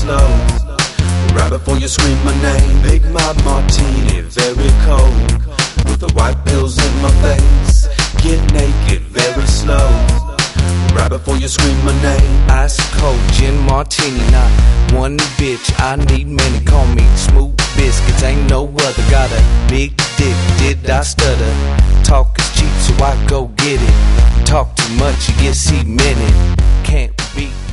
slow. Right before you scream my name, make my martini very cold. With the white pills in my face, get naked very slow. Right before you scream my name. Ice cold gin martini, not one bitch, I need many. Call me Smooth Biscuits, ain't no other. Got a big dick, did I stutter? Talk is cheap, so I go get it. Talk too much, you get cemented. Can't beat